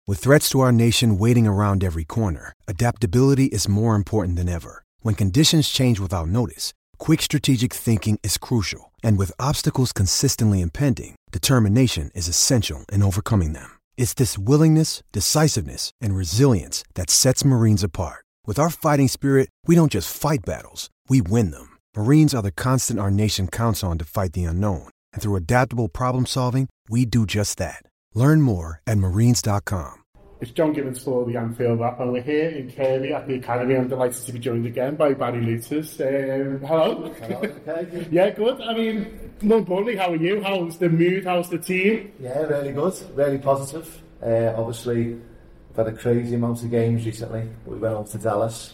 With threats to our nation waiting around every corner, adaptability is more important than ever. When conditions change without notice, quick strategic thinking is crucial. And with obstacles consistently impending, determination is essential in overcoming them. It's this willingness, decisiveness, and resilience that sets Marines apart. With our fighting spirit, we don't just fight battles, we win them. Marines are the constant our nation counts on to fight the unknown. And through adaptable problem solving, we do just that. Learn more at marines.com. It's John Gibbons for the Anfield Wrap, and we're here in Kirby at the Academy. I'm delighted to be joined again by Barry Louters. Hello. Hello, okay. Yeah, good. I mean, more importantly, how are you? How's the mood? How's the team? Yeah, really good. Really positive. Obviously, we've had a crazy amount of games recently. We went up to Dallas,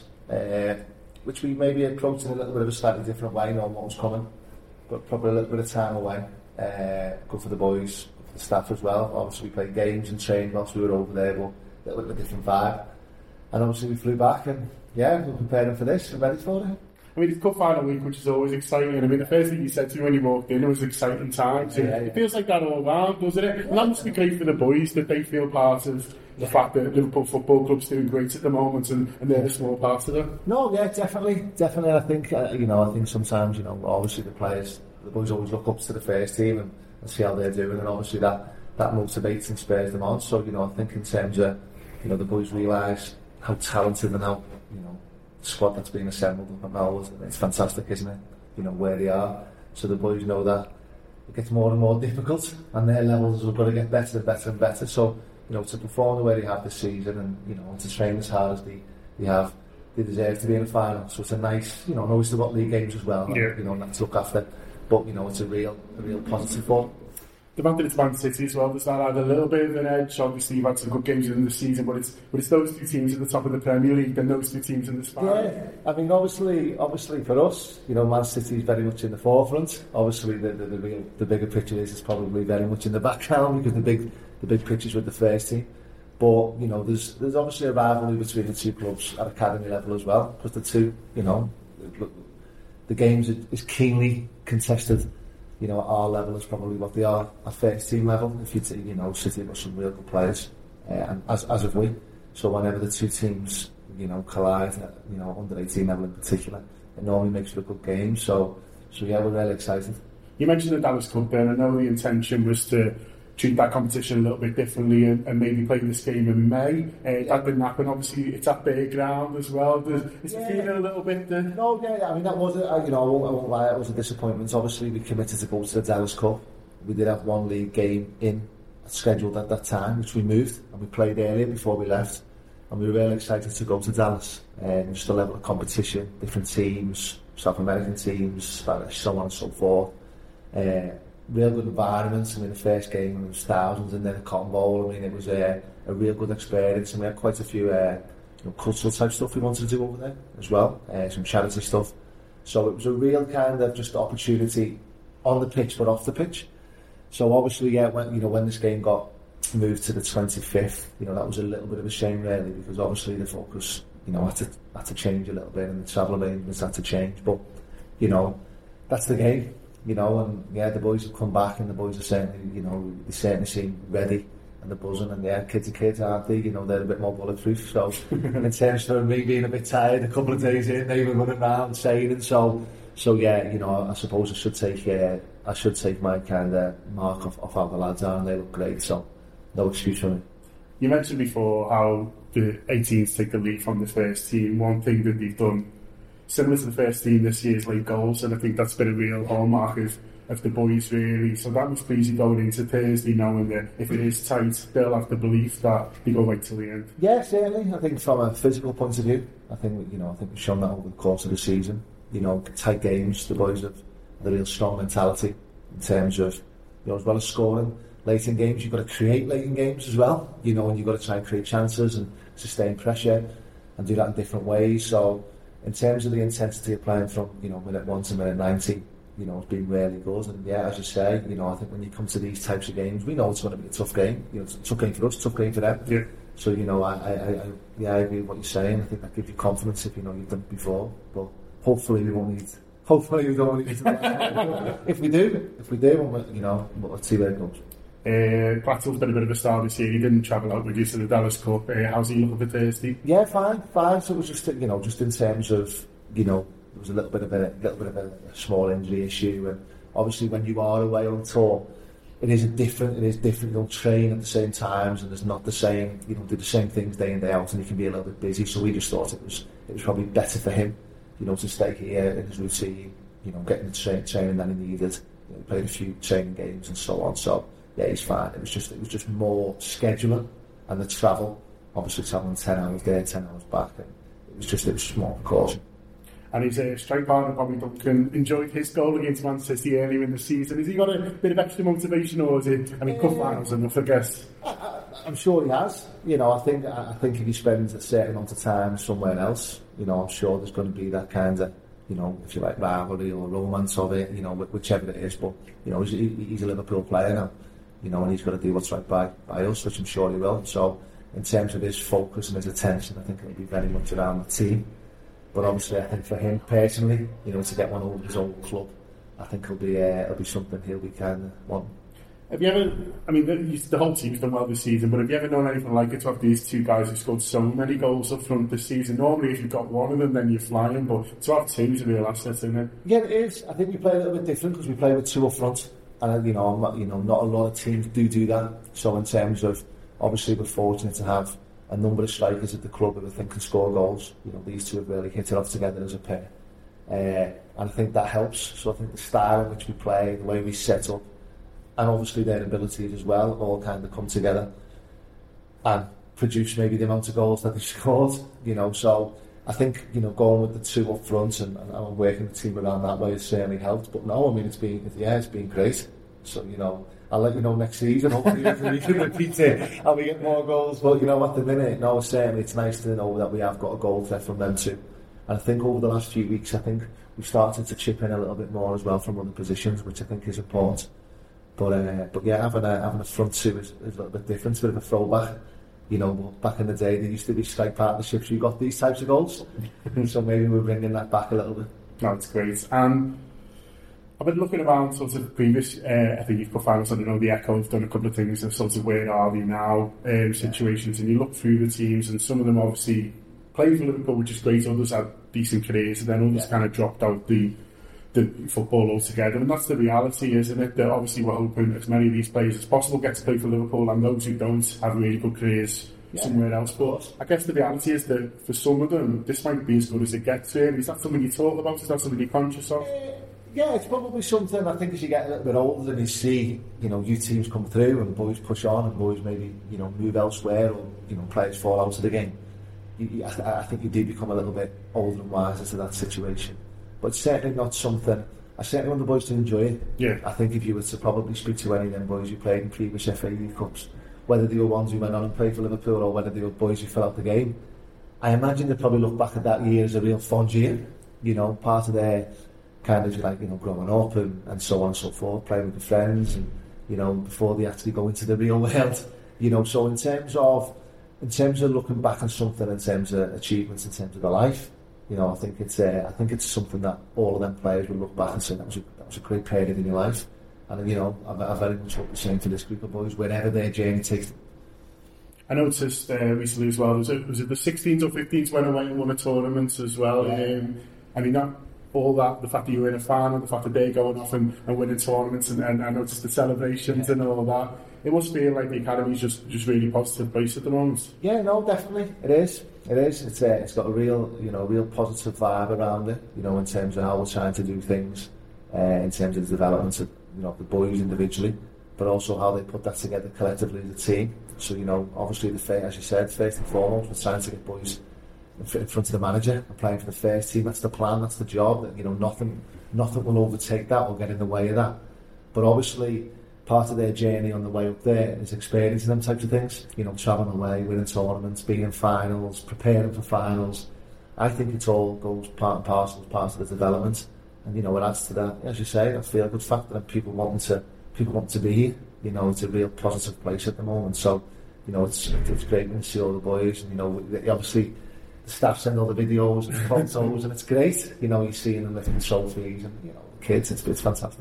which we maybe approached in a little bit of a slightly different way, knowing what was coming, but probably a little bit of time away. Good for the boys. The staff as well. Obviously we played games and trained whilst we were over there, but a little bit of a different vibe. And obviously we flew back and yeah, we're preparing for this and ready for it. I mean, it's cup final week, which is always exciting. I mean, the first thing you said to me when you walked in, it was exciting times. Yeah. It feels like that all round, doesn't it? And that must be great for the boys, that they feel part of the fact that Liverpool Football Club's doing great at the moment and they're a small part of it. No, yeah, definitely. I think, I think sometimes, obviously the players, the boys always look up to the first team and see how they're doing, and obviously that motivates and spurs them on. So I think in terms of the boys realise how talented and how the squad that's been assembled up at Melwood, it's fantastic, isn't it? Where they are. So the boys know that it gets more and more difficult, and their levels have got to get better and better and better. So to perform the way they have this season, and to train as hard as they have, they deserve to be in the final. So it's a nice, I know we've still got league games as well, yeah. Not to look after. But it's a real positive one. The fact that it's Man City as well, does that add a little bit of an edge? Obviously you've had some good games in the season, but it's those two teams at the top of the Premier League and those two teams in the span. Yeah, I mean obviously for us, Man City is very much in the forefront. Obviously the bigger picture is probably very much in the background because the big picture's with the first team. But there's obviously a rivalry between the two clubs at academy level as well, because the two, the games is keenly contested. At our level is probably what they are at first team level. If you City have got some real good players, and as have we. So whenever the two teams collide, under 18 level in particular, it normally makes for a good game. So yeah, we're really excited. You mentioned the Dallas Cup there, and I know the intention was to treat that competition a little bit differently and maybe play this game in May. That didn't happen. Obviously, it's at their ground as well. Is it feeling a little bit? No, yeah. I mean, that was I won't lie. It was a disappointment. Obviously, we committed to go to the Dallas Cup. We did have one league game scheduled at that time, which we moved and we played earlier before we left. And we were really excited to go to Dallas. Just the level of competition, different teams, South American teams, Spanish, so on and so forth. Real good environment. I mean, the first game there was thousands, and then the Cotton Bowl. I mean, it was a real good experience, and we had quite a few cultural type stuff we wanted to do over there as well, some charity stuff. So it was a real kind of just opportunity on the pitch, but off the pitch. So obviously, yeah, when this game got moved to the 25th, that was a little bit of a shame really, because obviously the focus, had to change a little bit, and the travel arrangements had to change. But that's the game. And yeah, the boys have come back, and the boys are certainly, they certainly seem ready, and they're buzzing, and yeah, kids are kids, aren't they? They're a bit more bulletproof. So in terms of me being a bit tired, a couple of days in, they were running around saying, so yeah, I suppose I should take my kind of mark off how the lads are, and they look great. So no excuse for me. You mentioned before how the 18s take the lead from the first team. One thing that they've done similar to the first team this year is late goals, and I think that's been a real hallmark of the boys really. So that must please you going into Thursday, knowing that if it is tight, they'll have the belief that they go right till the end. Yeah, certainly. I think from a physical point of view, I think we've shown that over the course of the season. Tight games, the boys have a real strong mentality in terms of as well as scoring late in games. You've got to create late in games as well. And you've got to try and create chances and sustain pressure and do that in different ways. So in terms of the intensity of playing from minute 1 to minute 90, it's been really good. And yeah, as you say, I think when you come to these types of games, we know it's going to be a tough game. It's a tough game for us, tough game for them. Yeah. So I agree with what you're saying. I think that gives you confidence if you've done it before. But hopefully we don't need to. If we do, we'll see where it goes. Glatzel's been a bit of a star this year. He didn't travel out with you to the Dallas Cup. How's he looking for Thursday? Yeah, fine. So it was just, just in terms of, there was a little bit of a small injury issue, and obviously when you are away on tour, it is different. You don't train at the same times, and there's not the same. You don't do the same things day in day out, and you can be a little bit busy. So we just thought it was probably better for him, to stay here in his routine. Getting the training that he needed. He played a few training games and so on. So yeah, he's fine. It was just more scheduling and the travel. Obviously travelling 10 hours there, 10 hours back, and it was more caution. And his strike partner, Bobby Duncan, enjoyed his goal against Man City earlier in the season. Has he got a bit of extra motivation, or is it? Cup finals enough, I guess. I'm sure he has. I think if he spends a certain amount of time somewhere else, I'm sure there's going to be that kind of, if you like, rivalry or romance of it, whichever it is. But he's a Liverpool player now, and he's got to do what's right by us, which I'm sure he will. So in terms of his focus and his attention, I think it'll be very much around the team. But obviously, I think for him personally, to get one over his own club, I think it'll be something he'll be kind of wanting. Have you ever? The whole team's done well this season, but have you ever known anything like it to have these two guys who scored so many goals up front this season? Normally, if you've got one of them, then you're flying, but to have two is a real asset, isn't it? Yeah, it is. I think we play a little bit different because we play with two up front, and not a lot of teams do that. So in terms of, obviously, we're fortunate to have a number of strikers at the club who I think can score goals. These two have really hit it off together as a pair, and I think that helps. So I think the style in which we play, the way we set up, and obviously their abilities as well, all kind of come together and produce maybe the amount of goals that they scored. So I think going with the two up front and working the team around that way has certainly helped. But no, it's been great. So I'll let you know next season. Hopefully we can repeat it and we get more goals. But at the minute, no, certainly it's nice to know that we have got a goal threat from them too. And I think over the last few weeks, I think we've started to chip in a little bit more as well from other positions, which I think is important. But yeah, having a front two is a little bit different, a bit of a throwback. Back in the day, there used to be strike partnerships. You got these types of goals, so maybe we're bringing that back a little bit. That's great. I've been looking around sort of previous, I think you've got finals, I don't know, the Echo have done a couple of things of sort of where are they now situations, and you look through the teams, and some of them obviously played for Liverpool, which is great, others had decent careers, and then others kind of dropped out the football altogether, and that's the reality, isn't it? That obviously we're hoping as many of these players as possible get to play for Liverpool, and those who don't have really good careers somewhere else. But I guess the reality is that for some of them, this might be as good as it gets. Really, is that something you talk about? Is that something you're conscious of? Yeah, it's probably something. I think as you get a little bit older and you see, new teams come through and boys push on and boys maybe, move elsewhere or, players fall out of the game. I think you do become a little bit older and wiser to that situation. But it's certainly not something. I certainly want the boys to enjoy it. Yeah. I think if you were to probably speak to any of them boys who played in previous FA League Cups, whether they were ones who went on and played for Liverpool or whether they were boys who fell out the game, I imagine they'd probably look back at that year as a real fond year. Part of their kind of growing up and so on and so forth, playing with the friends and before they actually go into the real world. So in terms of looking back on something, in terms of achievements, in terms of their life, I think it's something that all of them players will look back and say that was a great period in your life. And I very much hope the same for this group of boys, wherever their journey takes them. I noticed recently as well, was it the 16s or 15s went away and won a tournament as well? Yeah. All that, the fact that you were in a final, the fact that they're going off and winning tournaments, and I noticed the celebrations and all that. It must feel like the academy's just really positive place at the moment. Yeah, no, definitely, it is. It's got a real positive vibe around it. In terms of how we're trying to do things, in terms of the development of the boys individually, but also how they put that together collectively as a team. So obviously as you said, first and foremost, we're trying to get boys in front of the manager and playing for the first team. That's the plan, that's the job. That nothing will overtake that or get in the way of that. But obviously part of their journey on the way up there is experiencing them types of things. Travelling away, winning tournaments, being in finals, preparing for finals. I think it all goes part and parcel as part of the development. And it adds to that, as you say, that feel good factor and people want to be here. It's a real positive place at the moment. So it's great when you see all the boys, and obviously the staff send all the videos and photos, and it's great. You're seeing them lifting trophies and the kids. It's fantastic.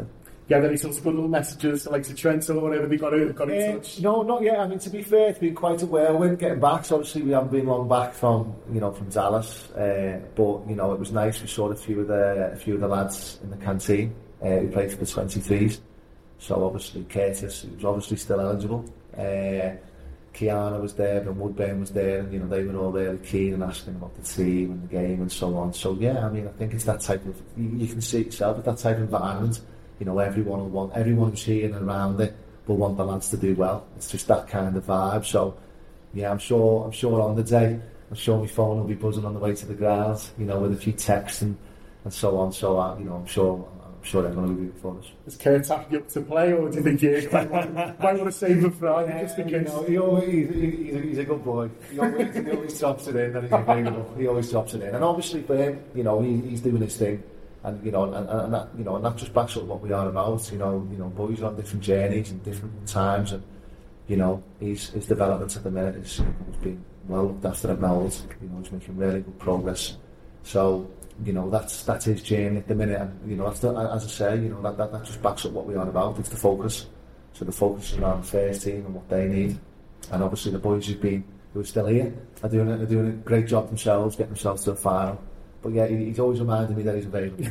you had any sort of good little messages to like to Trent or whatever they got in touch? No, not yet. I mean, to be fair, it's been quite a whirlwind getting back. So obviously we haven't been long back from Dallas, but it was nice. We saw a few of the lads in the canteen who played for the 23s. So obviously Curtis, who was obviously still eligible. Kiana was there, and Woodburn was there, and they were all really keen and asking about the team and the game and so on. So yeah, I mean, I think it's that type of, you can see it yourself, it's that type of environment. Everyone who's here and around it will want the lads to do well. It's just that kind of vibe. So yeah, I'm sure on the day, I'm sure my phone will be buzzing on the way to the ground, with a few texts and so on. So I'm sure they're going to be rooting for us. Is Kurt happy up to play, or do you think you might want to save him for Friday just in case? He's a good boy. He always drops it in, and he's available. He always drops it in, and obviously for him, he's doing his thing, and that just backs up what we are about. Boys are on different journeys and different times, and his development at the minute has been well looked after at Melwood. He's making really good progress. So. That's his journey at the minute, and as I say, that just backs up what we are about. It's the focus. So the focus is around the first team and what they need, and obviously the boys who are still here are doing a great job themselves, getting themselves to the final. But yeah, he's always reminding me that he's available.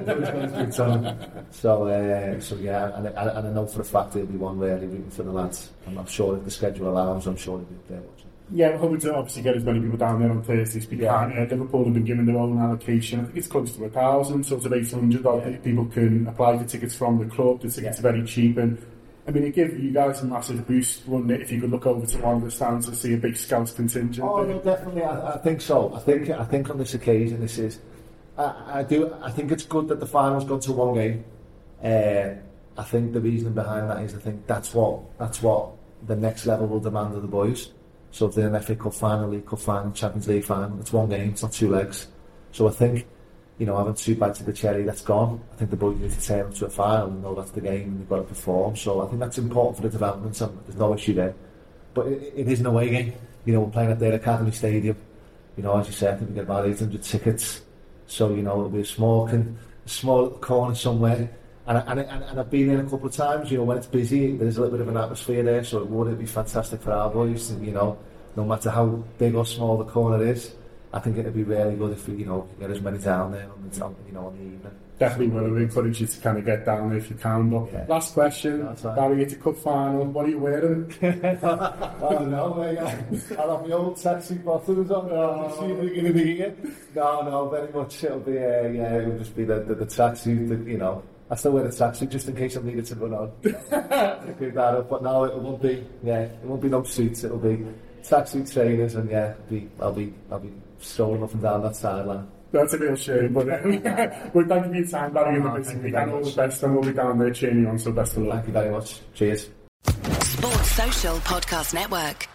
So yeah, and I know for a fact he'll be one really rooting for the lads. I'm sure if the schedule allows, I'm sure he'll be there watching. Yeah, we're hoping to obviously get as many people down there on Thursdays. Liverpool have been given their own allocation. I think it's close to 1,000, sort of 800 people can apply for tickets from the club. The tickets are very cheap, and I mean, it gives you guys a massive boost, wouldn't it, if you could look over to one of the stands and see a big Scouts contingent? Oh, no, definitely. I think so. I think on this occasion, I think it's good that the final's gone to one game. I think the reason behind that is I think that's what the next level will demand of the boys. So if they're an FA Cup final, League Cup final, Champions League final, it's one game, it's not two legs. So I think, having two bites of the cherry, that's gone. I think the boys need to turn up to a final and know that's the game and they've got to perform. So I think that's important for the development, and there's no issue there. But it is an away game. We're playing at their Academy Stadium. As you said, I think we get about 800 tickets. So, it'll be a small corner somewhere. And I've been in a couple of times, when it's busy, there's a little bit of an atmosphere there, so it'd be fantastic for our boys, and, no matter how big or small the corner is, I think it'd be really good if we, get as many down there on the evening. Definitely will encourage you to kind of get down there if you can. But yeah. Last question, Barry, it's a cup final. What are you wearing? I don't know. I'll have my old taxi bottoms on. See if we're going to be here. No, very much. It'll be, it'll just be the tracksuit. I still wear the tracksuit just in case I needed to run on. Pick that up, but no, it won't be no suits. It'll be tracksuit trainers, and I'll be strolling up and down that sideline. That's a real shame, but well, thank you for your time, Barry, in the busy week, and all the best, and we'll be down there cheering you on, so best of luck. Thank you very much. Cheers. Sports Social Podcast Network.